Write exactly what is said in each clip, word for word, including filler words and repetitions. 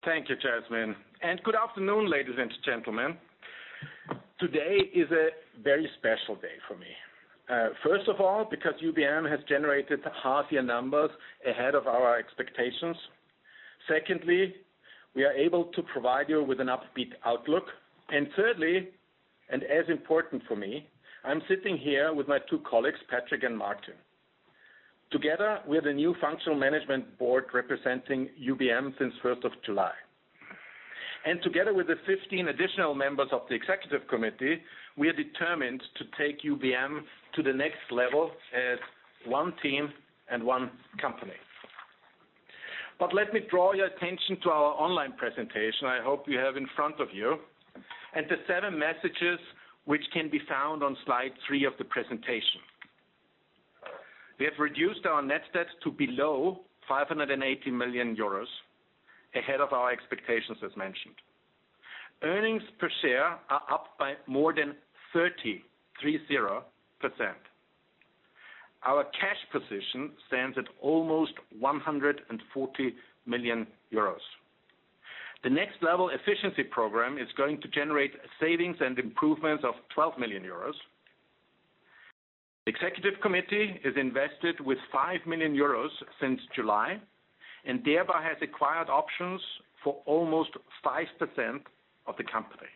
Thank you, Jasmine. And good afternoon, ladies and gentlemen. Today is a very special day for me. Uh, first of all, because U B M has generated half-year numbers ahead of our expectations. Secondly, we are able to provide you with an upbeat outlook. And thirdly, and as important for me, I'm sitting here with my two colleagues, Patrick and Martin. Together, we are the new functional management board representing U B M since first of July. And together with the fifteen additional members of the executive committee, we are determined to take U B M to the next level as one team and one company. But let me draw your attention to our online presentation I hope you have in front of you, and the seven messages which can be found on slide three of the presentation. We have reduced our net debt to below five hundred eighty million euros, ahead of our expectations as mentioned. Earnings per share are up by more than thirty percent. Our cash position stands at almost one hundred forty million euros. The Next Level efficiency program is going to generate savings and improvements of twelve million euros. The executive committee is invested with five million euros since July and thereby has acquired options for almost five percent of the company.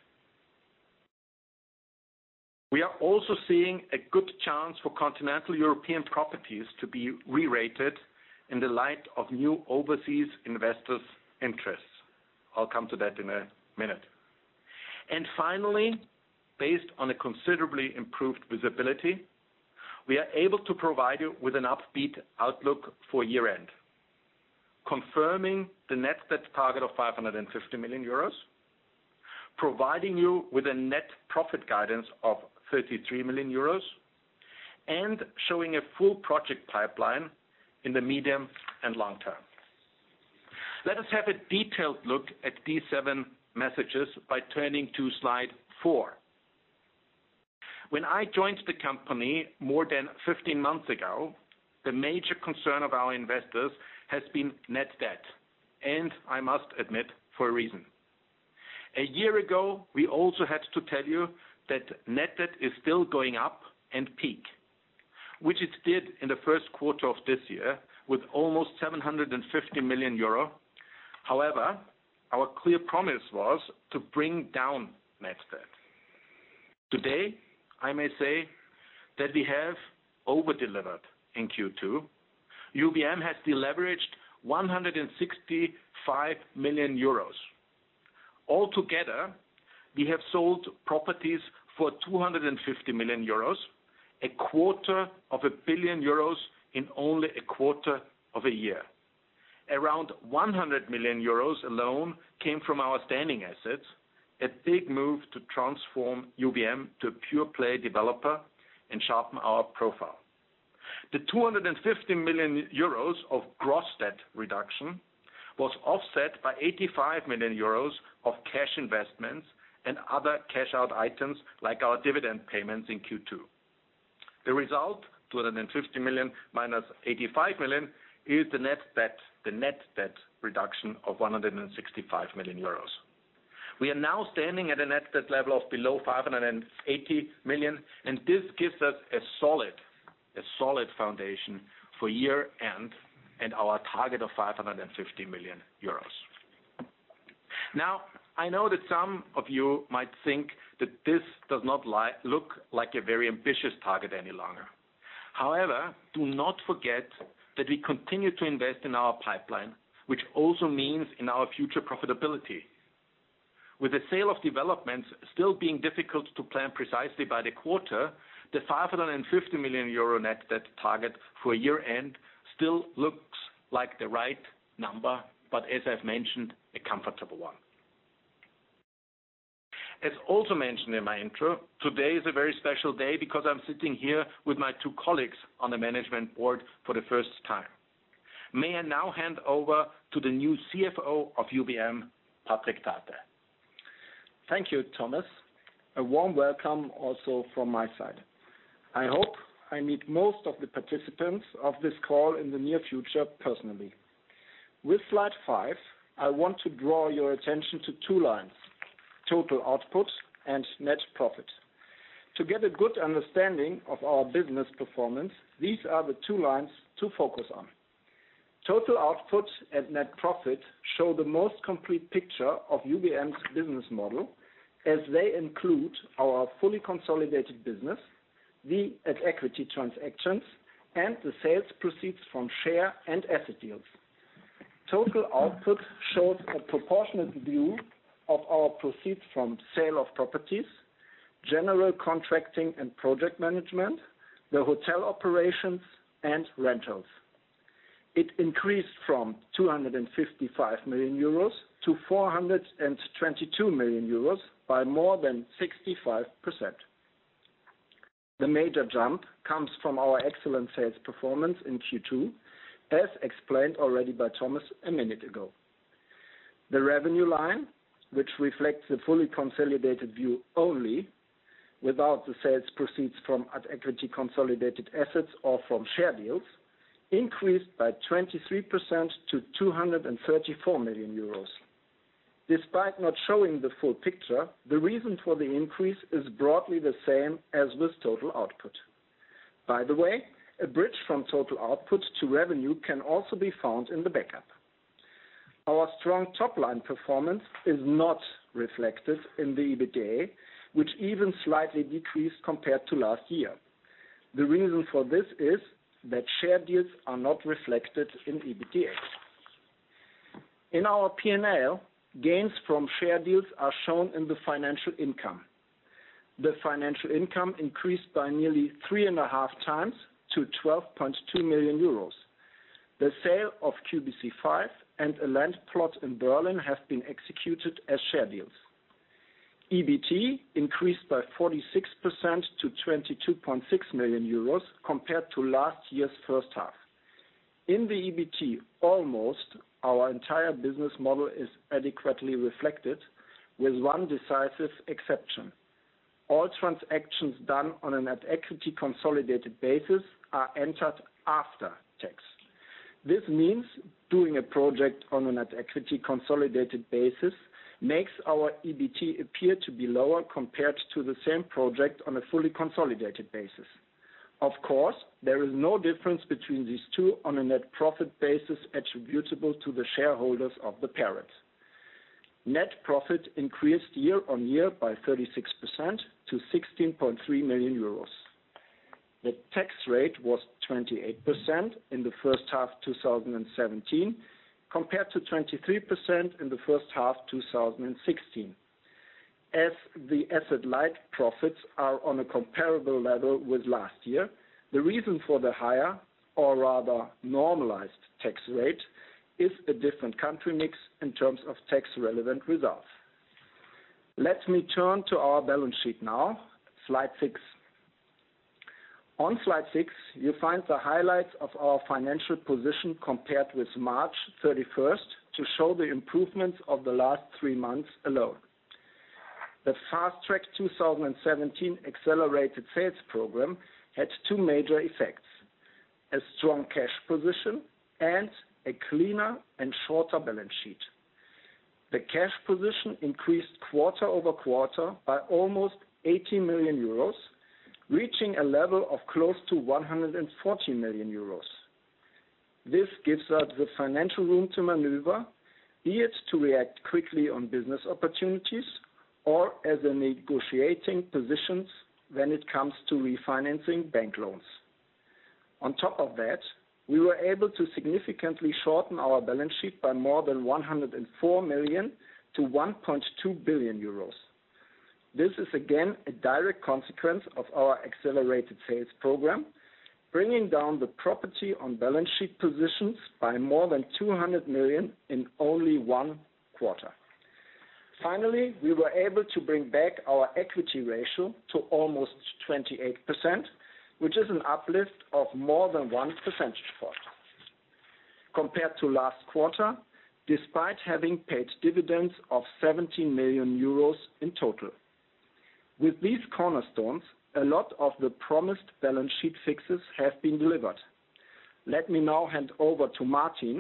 We are also seeing a good chance for continental European properties to be re-rated in the light of new overseas investors' interests. I'll come to that in a minute. And finally, based on a considerably improved visibility, we are able to provide you with an upbeat outlook for year-end, confirming the net debt target of five hundred fifty million euros, providing you with a net profit guidance of thirty-three million euros, and showing a full project pipeline in the medium and long term. Let us have a detailed look at these seven messages by turning to slide four. When I joined the company more than fifteen months ago, the major concern of our investors has been net debt, and I must admit, for a reason. A year ago, we also had to tell you that net debt is still going up and peak, which it did in the first quarter of this year with almost seven hundred fifty million euro. However, our clear promise was to bring down net debt. Today, I may say that we have over-delivered in Q two. U B M has deleveraged one hundred sixty-five million euros. Altogether, we have sold properties for two hundred fifty million euros, a quarter of a billion euros in only a quarter of a year. Around one hundred million euros alone came from our standing assets, a big move to transform U B M to a pure-play developer and sharpen our profile. The two hundred fifty million euros of gross debt reduction was offset by eighty-five million euros of cash investments and other cash-out items like our dividend payments in Q two. The result, two hundred fifty million minus eighty-five million, is the net debt, the net debt reduction of one hundred sixty-five million euros. We are now standing at a net debt level of below five hundred eighty million, and this gives us a solid, a solid foundation for year-end and our target of five hundred fifty million euros. Now, I know that some of you might think that this does not li- look like a very ambitious target any longer. However, do not forget that we continue to invest in our pipeline, which also means in our future profitability. With the sale of developments still being difficult to plan precisely by the quarter, the five hundred fifty million euro net debt target for year-end still looks like the right number, but as I've mentioned, a comfortable one. As also mentioned in my intro, today is a very special day because I'm sitting here with my two colleagues on the management board for the first time. May I now hand over to the new C F O of U B M, Patrick Thate. Thank you, Thomas. A warm welcome also from my side. I hope I meet most of the participants of this call in the near future personally. With slide five, I want to draw your attention to two lines, total output and net profit. To get a good understanding of our business performance, these are the two lines to focus on. Total output and net profit show the most complete picture of U B M's business model, as they include our fully consolidated business, the at-equity transactions, and the sales proceeds from share and asset deals. Total output shows a proportionate view of our proceeds from sale of properties, general contracting and project management, the hotel operations, and rentals. It increased from two hundred fifty-five million euros to four hundred twenty-two million euros by more than sixty-five percent. The major jump comes from our excellent sales performance in Q two, as explained already by Thomas a minute ago. The revenue line, which reflects the fully consolidated view only, without the sales proceeds from at-equity consolidated assets or from share deals, increased by twenty-three percent to two hundred thirty-four million euros. Despite not showing the full picture, the reason for the increase is broadly the same as with total output. By the way, a bridge from total output to revenue can also be found in the backup. Our strong top-line performance is not reflected in the EBITDA, which even slightly decreased compared to last year. The reason for this is that share deals are not reflected in EBITDA. In our P and L, gains from share deals are shown in the financial income. The financial income increased by nearly three and a half times to twelve point two million euros. The sale of Q B C five and a land plot in Berlin have been executed as share deals. E B T increased by forty-six percent to twenty-two point six million euros compared to last year's first half. In the E B T, almost our entire business model is adequately reflected, with one decisive exception. All transactions done on an at-equity consolidated basis are entered after tax. This means doing a project on an at-equity consolidated basis makes our E B T appear to be lower compared to the same project on a fully consolidated basis. Of course, there is no difference between these two on a net profit basis attributable to the shareholders of the parent. Net profit increased year on year by thirty-six percent to sixteen point three million euros. The tax rate was twenty-eight percent in the first half two thousand seventeen, compared to twenty-three percent in the first half two thousand sixteen. As the asset-light profits are on a comparable level with last year, the reason for the higher, or rather normalized tax rate, is a different country mix in terms of tax-relevant results. Let me turn to our balance sheet now, slide six. On slide six, you find the highlights of our financial position compared with March thirty-first to show the improvements of the last three months alone. The Fast Track two thousand seventeen accelerated sales program had two major effects: a strong cash position and a cleaner and shorter balance sheet. The cash position increased quarter over quarter by almost eighty million euros, reaching a level of close to one hundred forty million euros. This gives us the financial room to maneuver, be it to react quickly on business opportunities or as a negotiating positions when it comes to refinancing bank loans. On top of that, we were able to significantly shorten our balance sheet by more than one hundred four million to one point two billion euros. This is again a direct consequence of our accelerated sales program, bringing down the property on balance sheet positions by more than two hundred million in only one quarter. Finally, we were able to bring back our equity ratio to almost twenty-eight percent, which is an uplift of more than one percentage point. Compared to last quarter, despite having paid dividends of seventeen million euros in total. With these cornerstones, a lot of the promised balance sheet fixes have been delivered. Let me now hand over to Martin,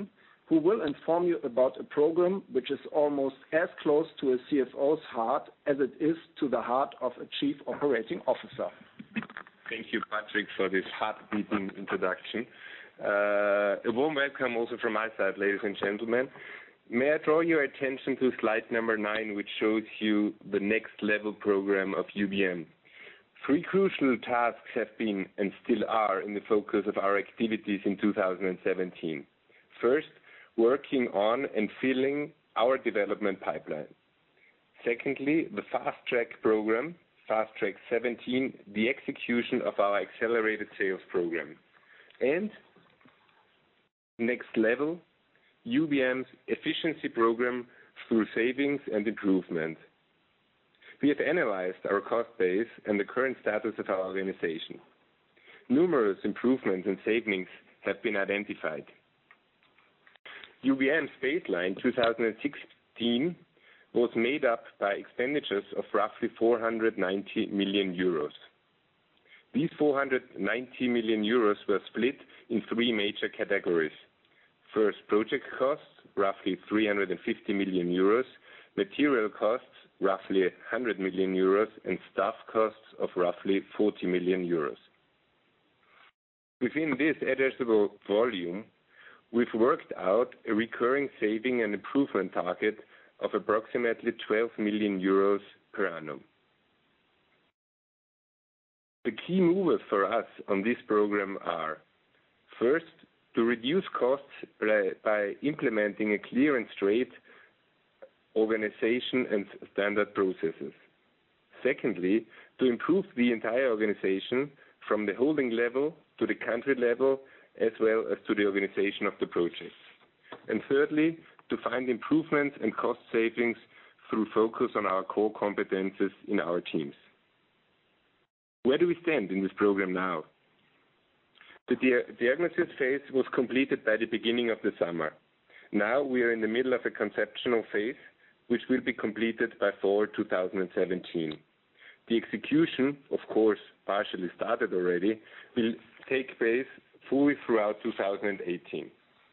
who will inform you about a program which is almost as close to a C F O's heart as it is to the heart of a Chief Operating Officer. Thank you, Patrick, for this heart-beating introduction. Uh, a warm welcome also from my side, ladies and gentlemen. May I draw your attention to slide number nine, which shows you the next level program of U B M. Three crucial tasks have been and still are in the focus of our activities in two thousand seventeen. First, working on and filling our development pipeline. Secondly, the Fast Track program, Fast Track seventeen, the execution of our accelerated sales program. And next level, U B M's efficiency program through savings and improvement. We have analyzed our cost base and the current status of our organization. Numerous improvements and savings have been identified. U B M's baseline two thousand sixteen was made up by expenditures of roughly four hundred ninety million euros. These four hundred ninety million euros were split in three major categories. First, project costs, roughly three hundred fifty million euros, material costs, roughly one hundred million euros, and staff costs of roughly forty million euros. Within this addressable volume, we've worked out a recurring saving and improvement target of approximately twelve million euros per annum. The key movers for us on this program are, first, to reduce costs by, by implementing a clear and straight organization and standard processes. Secondly, to improve the entire organization from the holding level to the country level, as well as to the organization of the project. And thirdly, to find improvements and cost savings through focus on our core competences in our teams. Where do we stand in this program now? The dia- diagnosis phase was completed by the beginning of the summer. Now we are in the middle of a conceptual phase, which will be completed by fall two thousand seventeen. The execution, of course, partially started already, will take place fully throughout two thousand eighteen.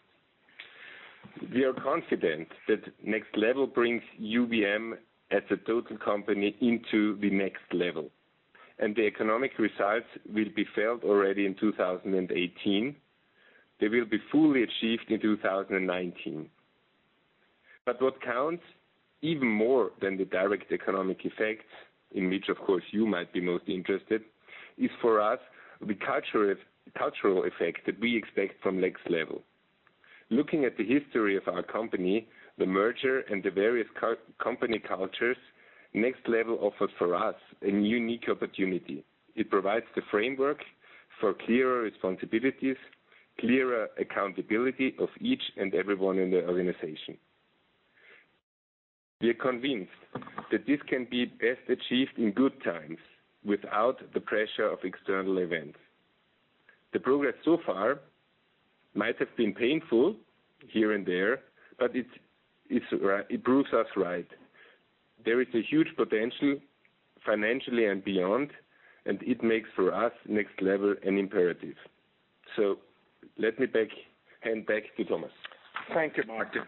We are confident that Next Level brings U B M as a total company into the next level, and the economic results will be felt already in two thousand eighteen. They will be fully achieved in two thousand nineteen. But what counts even more than the direct economic effects, in which of course you might be most interested, is for us the cultural, cultural effect that we expect from Next Level. Looking at the history of our company, the merger and the various co- company cultures, Next Level offers for us a unique opportunity. It provides the framework for clearer responsibilities, clearer accountability of each and everyone in the organization. We are convinced that this can be best achieved in good times without the pressure of external events. The progress so far might have been painful here and there, but it, it's, it proves us right. There is a huge potential financially and beyond, and it makes for us Next Level an imperative. So let me back, hand back to Thomas. Thank you, Martin.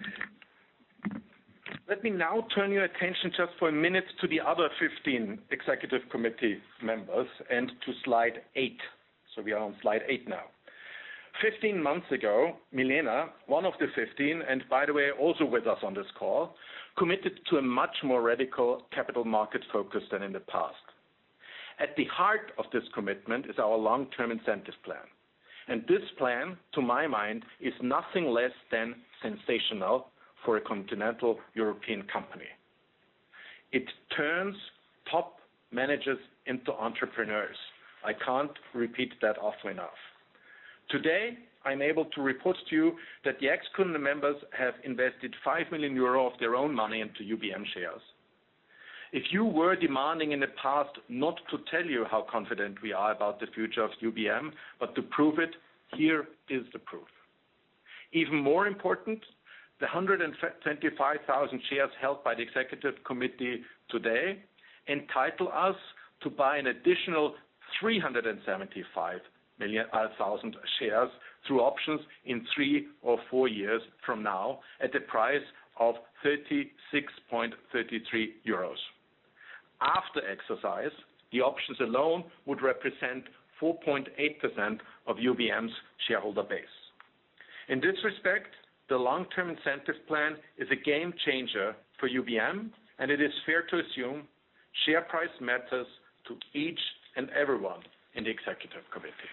Let me now turn your attention just for a minute to the other fifteen executive committee members and to slide eight. So we are on slide eight now. fifteen months ago, Milena, one of the fifteen, and by the way, also with us on this call, committed to a much more radical capital market focus than in the past. At the heart of this commitment is our long-term incentive plan. And this plan, to my mind, is nothing less than sensational for a continental European company. It turns top managers into entrepreneurs. I can't repeat that often enough. Today, I'm able to report to you that the ex-Kunde members have invested five million euro of their own money into U B M shares. If you were demanding in the past not to tell you how confident we are about the future of U B M, but to prove it, here is the proof. Even more important, the one hundred twenty-five thousand shares held by the executive committee today entitle us to buy an additional three hundred seventy-five thousand shares through options in three or four years from now at the price of thirty-six point three three euros. After exercise, the options alone would represent four point eight percent of U B M's shareholder base. In this respect, the long-term incentive plan is a game changer for U B M, and it is fair to assume share price matters to each and everyone in the executive committee.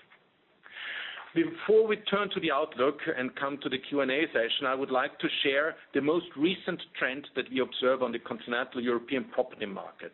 Before we turn to the outlook and come to the Q and A session, I would like to share the most recent trend that we observe on the continental European property market.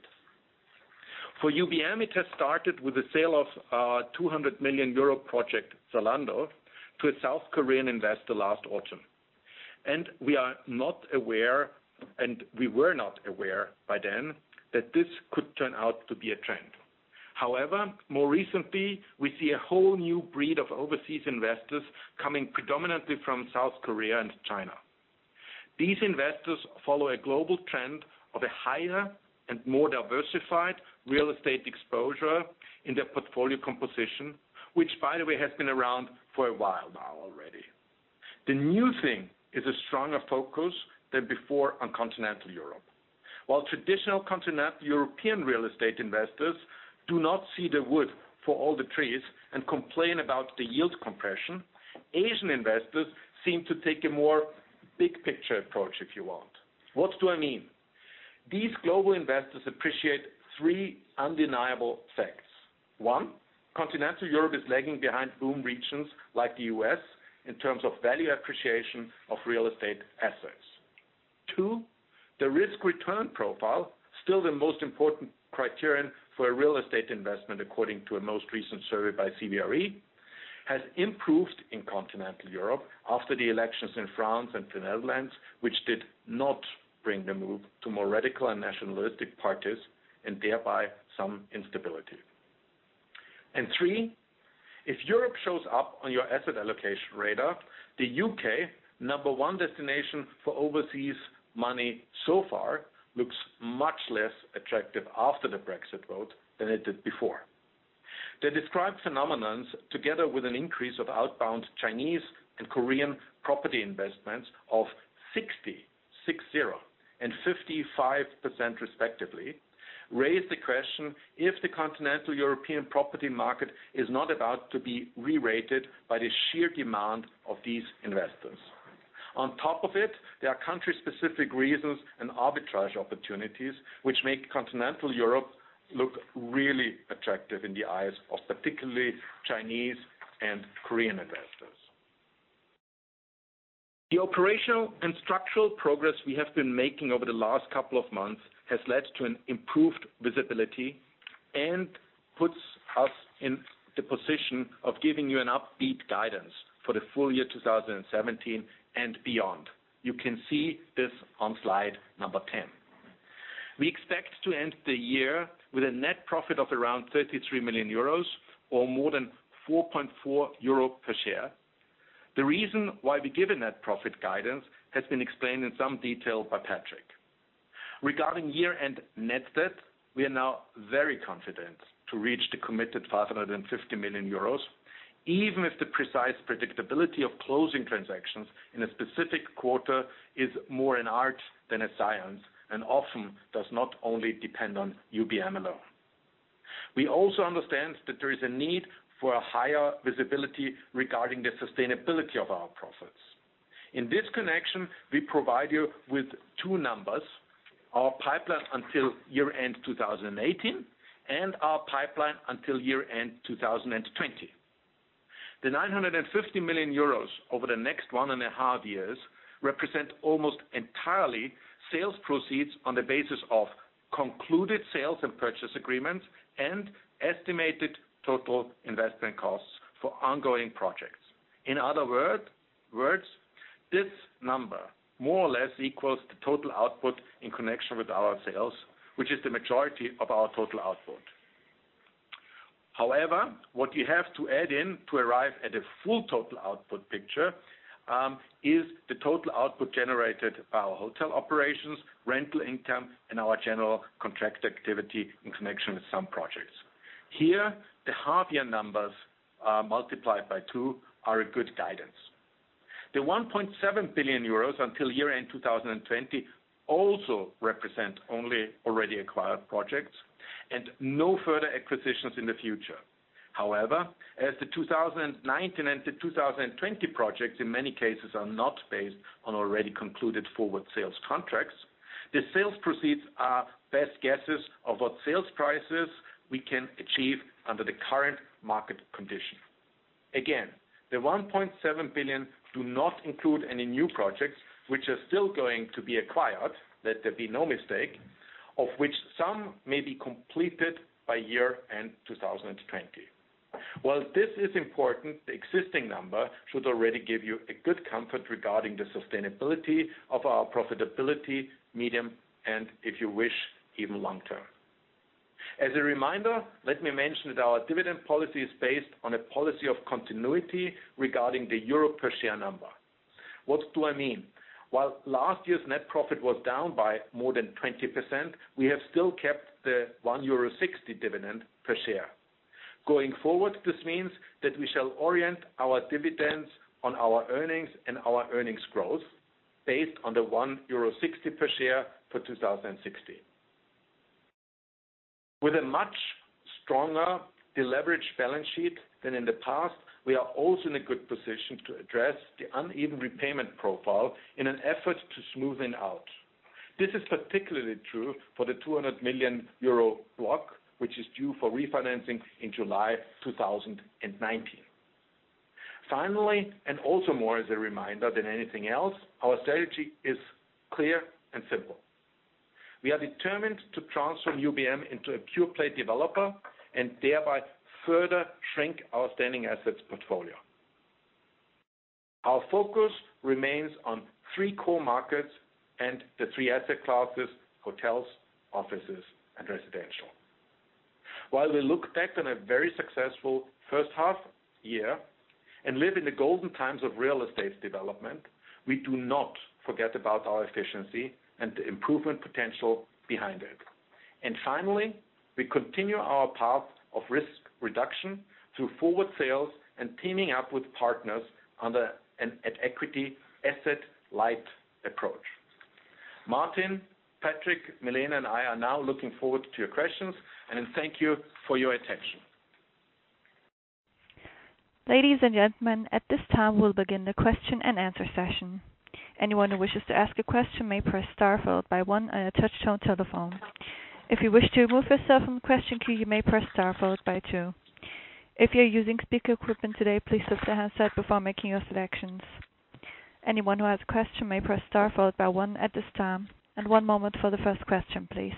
For U B M, it has started with the sale of our two hundred million euro project Zalando to a South Korean investor last autumn. And we are not aware, and we were not aware by then, that this could turn out to be a trend. However, more recently, we see a whole new breed of overseas investors coming predominantly from South Korea and China. These investors follow a global trend of a higher and more diversified real estate exposure in their portfolio composition, which, by the way, has been around for a while now already. The new thing is a stronger focus than before on continental Europe. While traditional continental European real estate investors do not see the wood for all the trees and complain about the yield compression, Asian investors seem to take a more big picture approach, if you want. What do I mean? These global investors appreciate three undeniable facts. One, continental Europe is lagging behind boom regions like the U S in terms of value appreciation of real estate assets. Two, the risk-return profile, still the most important criterion for a real estate investment according to a most recent survey by C B R E, has improved in continental Europe after the elections in France and the Netherlands, which did not bring the move to more radical and nationalistic parties and thereby some instability. And three, if Europe shows up on your asset allocation radar, the U K, number one destination for overseas money so far, looks much less attractive after the Brexit vote than it did before. The described phenomenons, together with an increase of outbound Chinese and Korean property investments of sixty, six zero, and fifty-five percent respectively, raise the question if the continental European property market is not about to be re-rated by the sheer demand of these investors. On top of it, there are country-specific reasons and arbitrage opportunities which make continental Europe look really attractive in the eyes of particularly Chinese and Korean investors. The operational and structural progress we have been making over the last couple of months has led to an improved visibility and puts us in the position of giving you an upbeat guidance for the full year two thousand seventeen and beyond. You can see this on slide number ten. We expect to end the year with a net profit of around thirty-three million euros or more than four point four euro per share. The reason why we give a net profit guidance has been explained in some detail by Patrick. Regarding year-end net debt, we are now very confident to reach the committed five hundred fifty million euros, even if the precise predictability of closing transactions in a specific quarter is more an art than a science, and often does not only depend on U B M alone. We also understand that there is a need for a higher visibility regarding the sustainability of our profits. In this connection, we provide you with two numbers, our pipeline until year-end two thousand eighteen and our pipeline until year-end two thousand twenty. The nine hundred fifty million euros over the next one and a half years represent almost entirely sales proceeds on the basis of concluded sales and purchase agreements and estimated total investment costs for ongoing projects. In other word, words, this number more or less equals the total output in connection with our sales, which is the majority of our total output. However, what you have to add in to arrive at a full total output picture um, is the total output generated by our hotel operations, rental income, and our general contract activity in connection with some projects. Here, the half-year numbers are multiplied by two are a good guidance. The one point seven billion euros until year-end two thousand twenty also represent only already acquired projects and no further acquisitions in the future. However, as the two thousand nineteen and the two thousand twenty projects in many cases are not based on already concluded forward sales contracts, the sales proceeds are best guesses of what sales prices we can achieve under the current market condition. Again, the one point seven billion do not include any new projects which are still going to be acquired, let there be no mistake, of which some may be completed by year-end two thousand twenty. While this is important, the existing number should already give you a good comfort regarding the sustainability of our profitability, medium, and if you wish, even long term. As a reminder, let me mention that our dividend policy is based on a policy of continuity regarding the euro per share number. What do I mean? While last year's net profit was down by more than twenty percent, we have still kept the one euro sixty dividend per share. Going forward, this means that we shall orient our dividends on our earnings and our earnings growth based on the one euro sixty per share for two thousand sixteen. With a much stronger deleveraged balance sheet than in the past, we are also in a good position to address the uneven repayment profile in an effort to smoothen out. This is particularly true for the two hundred million euro block, which is due for refinancing in July two thousand nineteen. Finally, and also more as a reminder than anything else, our strategy is clear and simple. We are determined to transform U B M into a pure-play developer and thereby further shrink our standing assets portfolio. Our focus remains on three core markets and the three asset classes: hotels, offices, and residential. While we look back on a very successful first half year and live in the golden times of real estate development, we do not forget about our efficiency and the improvement potential behind it. And finally, we continue our path of risk reduction through forward sales and teaming up with partners under an at equity asset-light approach. Martin, Patrick, Milena, and I are now looking forward to your questions, and thank you for your attention. Ladies and gentlemen, at this time we'll begin the question and answer session. Anyone who wishes to ask a question may press star followed by one on a touch-tone telephone. If you wish to remove yourself from the question queue, you may press star followed by two. If you're using speaker equipment today, please lift the handset before making your selections. Anyone who has a question may press star followed by one at this time. And one moment for the first question, please.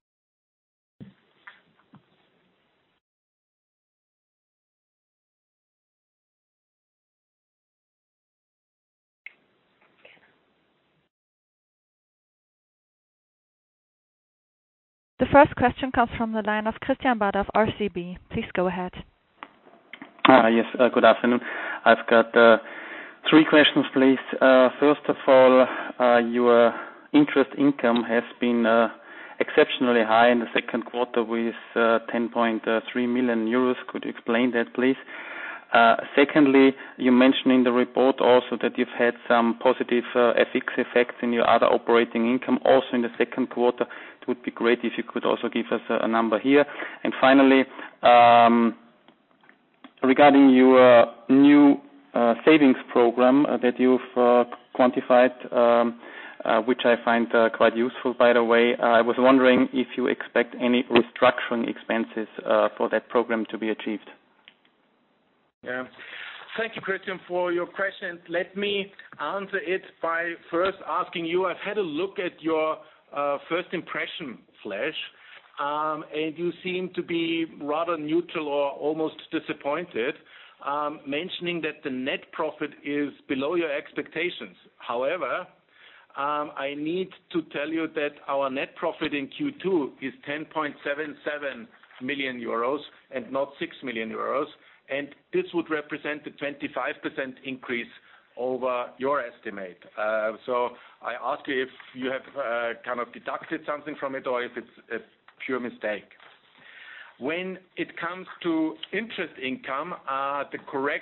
The first question comes from the line of Christian Bader of R C B. Please go ahead. Uh, yes, uh, good afternoon. I've got uh, three questions, please. Uh, first of all, uh, your interest income has been uh, exceptionally high in the second quarter with uh, ten point three million euros. Could you explain that, please? Uh, secondly, you mentioned in the report also that you've had some positive uh, F X effects in your other operating income also in the second quarter. It would be great if you could also give us a, a number here. And finally, um, regarding your new uh, savings program uh, that you've uh, quantified, um, uh, which I find uh, quite useful, by the way, uh, I was wondering if you expect any restructuring expenses uh, for that program to be achieved. Yeah. Thank you, Christian, for your question. Let me answer it by first asking you, I've had a look at your uh, first impression flash, um, and you seem to be rather neutral or almost disappointed, um, mentioning that the net profit is below your expectations. However, um, I need to tell you that our net profit in Q two is ten point seven seven million euros and not six million euros. And this would represent a twenty-five percent increase over your estimate. Uh, so I ask you if you have uh, kind of deducted something from it or if it's a pure mistake. When it comes to interest income, uh, the correct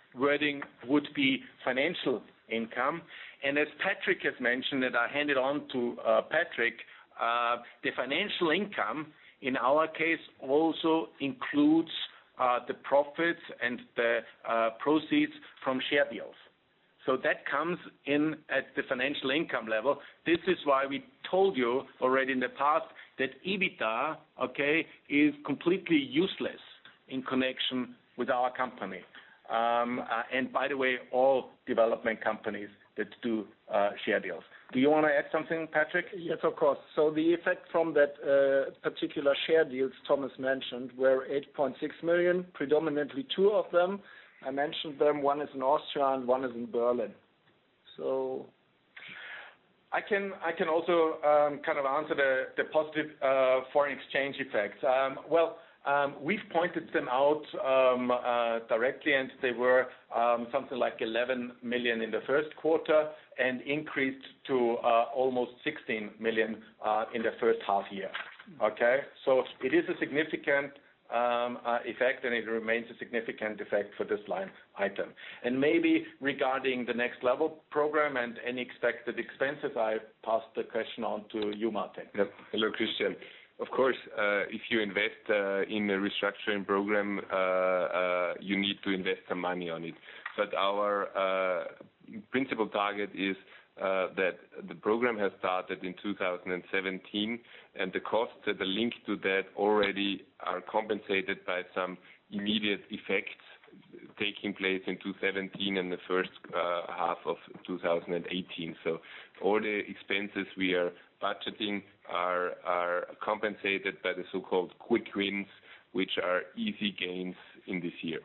wording would be financial income. And as Patrick has mentioned, and I hand it on to uh, Patrick, uh, the financial income in our case also includes uh, the profits and the uh, proceeds from share deals. So that comes in at the financial income level. This is why we told you already in the past that EBITDA, okay, is completely useless in connection with our company. Um, uh, and by the way, all development companies that do uh, share deals. Do you want to add something, Patrick? Yes, of course. So the effect from that uh, particular share deals Thomas mentioned were eight point six million, predominantly two of them. I mentioned them. One is in Austria and one is in Berlin. So I can I can also um, kind of answer the, the positive uh, foreign exchange effects. Um, well, um, we've pointed them out um, uh, directly, and they were um, something like eleven million in the first quarter and increased to uh, almost sixteen million uh, in the first half year. Okay, so it is a significant Um, uh, effect, and it remains a significant effect for this line item. And maybe regarding the Next Level program and any expected expenses, I pass the question on to you, Martin. Yep. Hello, Christian. Of course, uh, if you invest uh, in a restructuring program, uh, uh, you need to invest some money on it. But our uh, principal target is Uh, that the program has started in two thousand seventeen, and the costs that are linked to that already are compensated by some immediate effects taking place in two thousand seventeen and the first uh, half of two thousand eighteen. So all the expenses we are budgeting are are compensated by the so-called quick wins, which are easy gains in this year.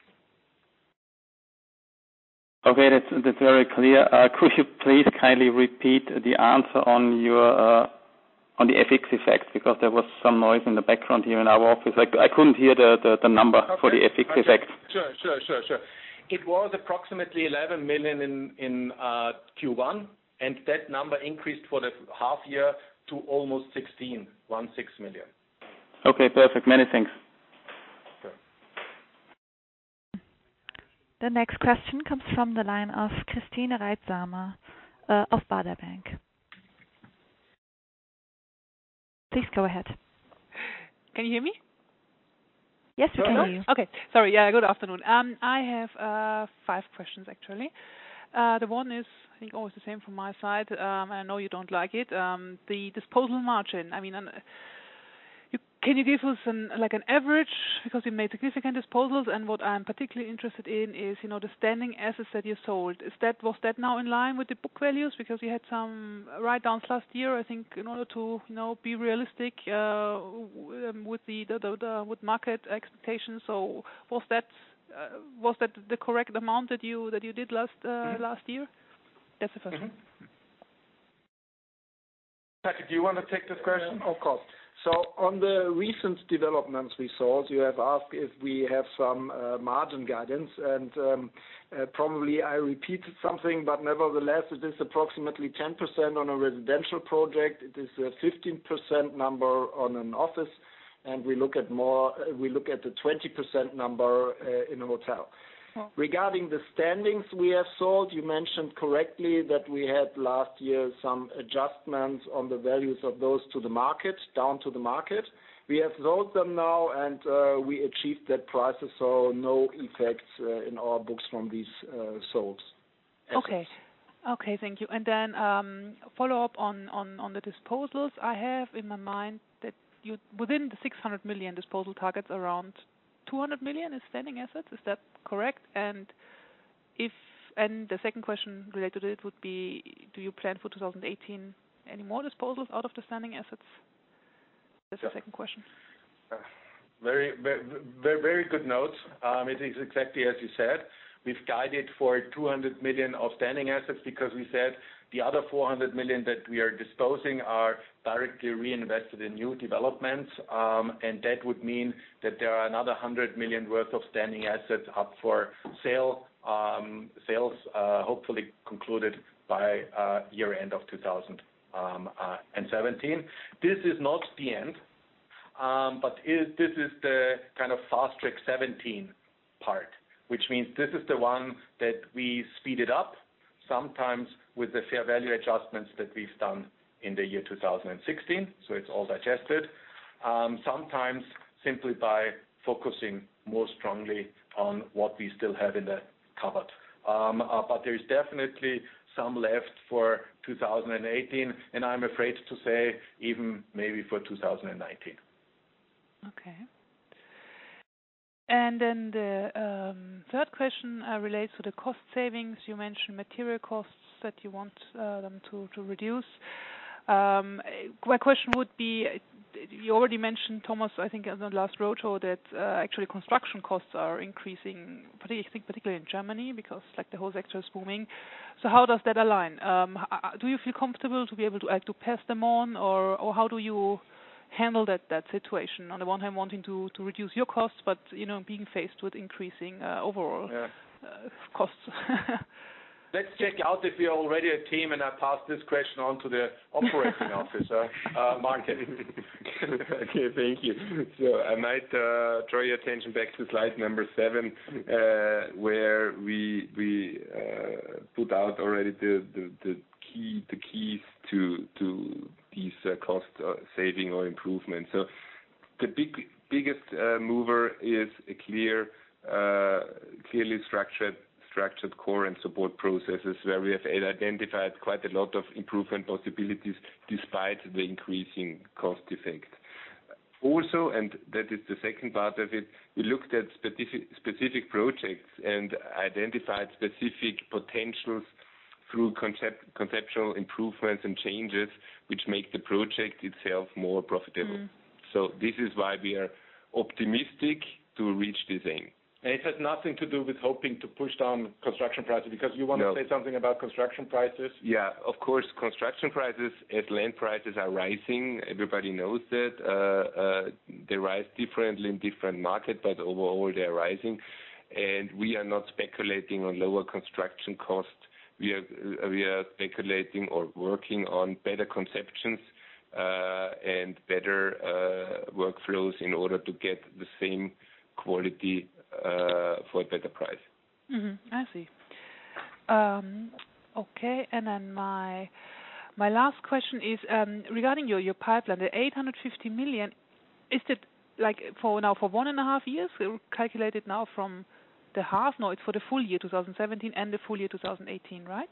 Okay, that's that's very clear. Uh, could you please kindly repeat the answer on your uh, on the F X effect, because there was some noise in the background here in our office. I, I couldn't hear the, the, the number okay. for the F X okay. effect. Sure, sure, sure, sure. It was approximately eleven million in in uh, Q one, and that number increased for the half year to almost sixteen, one six million. Okay, perfect. Many thanks. The next question comes from the line of Christine Reitsamer uh, of Baader Bank. Please go ahead. Can you hear me? Yes, we can hear you. Okay, sorry. Yeah, good afternoon. Um, I have uh, five questions actually. Uh, the one is, I think, always the same from my side. Um, and I know you don't like it. Um, the disposal margin. I mean. Uh, You, can you give us an, like an average, because you made significant disposals, and what I'm particularly interested in is, you know, the standing assets that you sold. Is that was that now in line with the book values? Because you had some write-downs last year, I think, in order to, you know, be realistic uh, with the, the, the, the with market expectations. So was that uh, was that the correct amount that you that you did last uh, mm-hmm. last year? That's the first mm-hmm. one. Patrick, do you want to take this question? Uh, of course. So on the recent developments we saw, you have asked if we have some uh, margin guidance, and um, uh, probably I repeated something, but nevertheless, it is approximately ten percent on a residential project. It is a fifteen percent number on an office, and we look at more. Uh, we look at the twenty percent number uh, in a hotel. Regarding the standings we have sold, you mentioned correctly that we had last year some adjustments on the values of those to the market, down to the market. We have sold them now, and uh, we achieved that prices, so no effects uh, in our books from these uh, sold assets. Okay. Okay, thank you. And then um, follow up on, on, on the disposals. I have in my mind that you within the six hundred million disposal targets, around two hundred million is standing assets. Is that correct? And if and the second question related to it would be, do you plan for two thousand eighteen any more disposals out of the standing assets? That's yeah. the second question. Uh, very, very, very, very good note. Um, it is exactly as you said. We've guided for two hundred million of standing assets because we said the other four hundred million that we are disposing are directly reinvested in new developments, um, and that would mean that there are another one hundred million worth of standing assets up for sale, um, sales uh, hopefully concluded by uh, year end of two thousand seventeen. This is not the end, um, but is, this is the kind of fast track seventeen part. which means this is the one that we speeded up, sometimes with the fair value adjustments that we've done in the year two thousand sixteen, so it's all digested. Um, sometimes simply by focusing more strongly on what we still have in the cupboard. Um, uh, but there is definitely some left for two thousand eighteen, and I'm afraid to say even maybe for two thousand nineteen. Okay. And then the um, third question uh, relates to the cost savings. You mentioned material costs that you want uh, them to, to reduce. Um, my question would be, you already mentioned, Thomas, I think in the last roadshow, that uh, actually construction costs are increasing, particularly, I think particularly in Germany, because like the whole sector is booming. So how does that align? Um, do you feel comfortable to be able to, like, to pass them on, or, or how do you handle that, that situation? On the one hand, wanting to, to reduce your costs, but you know, being faced with increasing uh, overall yeah. uh, costs. Let's check out if we are already a team, and I pass this question on to the operating officer, uh, Martin. Okay, thank you. So I might uh, draw your attention back to slide number seven, uh, where we we uh, put out already the, the, the key the keys to to these uh, cost uh, saving or improvement. So the big biggest uh, mover is a clear, uh, clearly structured. structured core and support processes, where we have identified quite a lot of improvement possibilities despite the increasing cost effect. Also, and that is the second part of it, we looked at specific, specific projects and identified specific potentials through concept, conceptual improvements and changes which make the project itself more profitable. Mm. So this is why we are optimistic to reach this aim. And it has nothing to do with hoping to push down construction prices, because you want no. to say something about construction prices? Yeah, of course, construction prices, as land prices are rising, everybody knows that. Uh, uh, they rise differently in different markets, but overall they are rising. And we are not speculating on lower construction costs. We are, uh, we are speculating or working on better conceptions uh, and better uh, workflows in order to get the same quality Uh, for a better price. Mm-hmm. I see. Um, okay, and then my my last question is um, regarding your, your pipeline, the eight hundred fifty million. Is it like for now for one and a half years? Calculated now from the half? No, it's for the full year two thousand seventeen and the full year two thousand eighteen, right?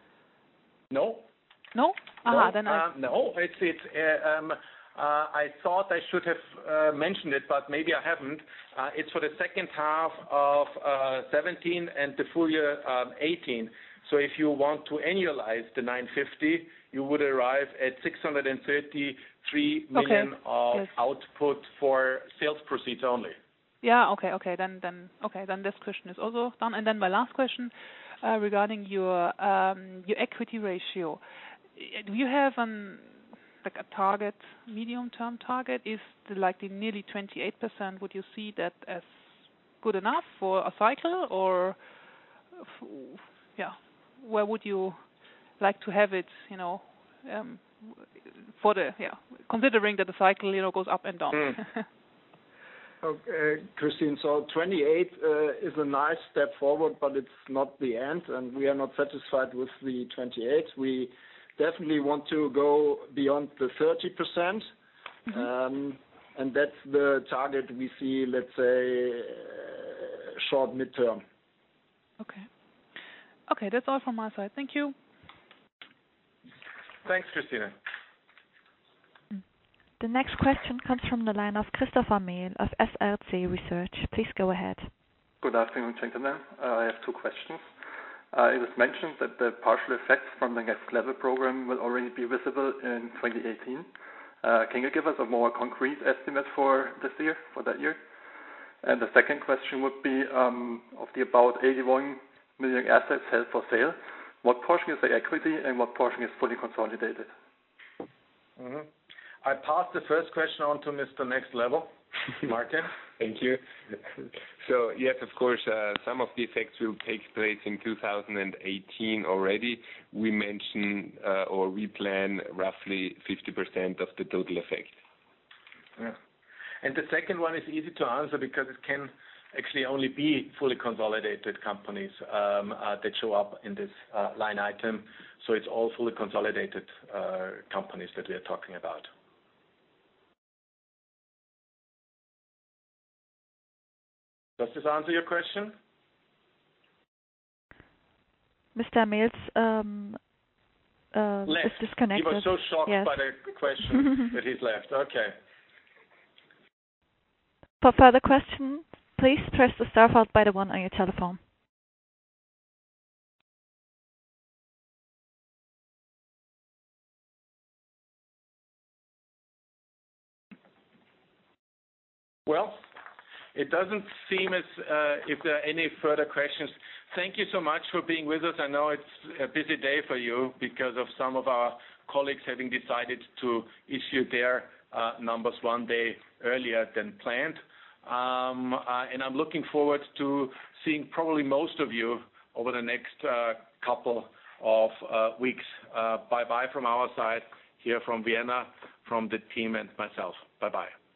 No. No. Aha, no, then I um, no. It's it's. Uh, um, Uh, I thought I should have uh, mentioned it, but maybe I haven't. Uh, it's for the second half of uh, seventeen and the full year um, eighteen. So if you want to annualize the nine fifty, you would arrive at six hundred thirty-three million okay. of yes. output for sales proceeds only. Yeah. Okay. Okay. Then then okay. Then this question is also done. And then my last question uh, regarding your um, your equity ratio. Do you have an like a target, medium-term target? Is the, like the nearly twenty-eight percent, would you see that as good enough for a cycle, or f- yeah, where would you like to have it, you know, um, for the, yeah, considering that the cycle, you know, goes up and down? Mm. Okay, Christine, so twenty-eight uh, is a nice step forward, but it's not the end, and we are not satisfied with the twenty-eight. We definitely want to go beyond the thirty percent, mm-hmm. um, and that's the target we see, let's say, uh, short midterm. Okay. Okay, that's all from my side. Thank you. Thanks, Christina. The next question comes from the line of Christopher Mehl of S R C Research. Please go ahead. Good afternoon, gentlemen. Uh, I have two questions. Uh, it was mentioned that the partial effects from the Next Level program will already be visible in twenty eighteen. Uh, can you give us a more concrete estimate for this year, for that year? And the second question would be, um, of the about eighty-one million assets held for sale, what portion is the equity and what portion is fully consolidated? Mm-hmm. I pass the first question on to Mister Next Level, Martin. Thank you. So, yes, of course, uh, some of the effects will take place in two thousand eighteen already. We mention uh, or we plan roughly fifty percent of the total effect. Yeah. And the second one is easy to answer because it can actually only be fully consolidated companies um, uh, that show up in this uh, line item. So it's all fully consolidated uh, companies that we are talking about. Does this answer your question? Mister Mills um, uh, is disconnected. He was so shocked yes. by the question that he's left. Okay. For further questions, please press the star followed by the one on your telephone. Well, it doesn't seem as uh, if there are any further questions. Thank you so much for being with us. I know it's a busy day for you because of some of our colleagues having decided to issue their uh, numbers one day earlier than planned. Um, uh, and I'm looking forward to seeing probably most of you over the next uh, couple of uh, weeks. Uh, bye-bye from our side here from Vienna, from the team and myself. Bye-bye.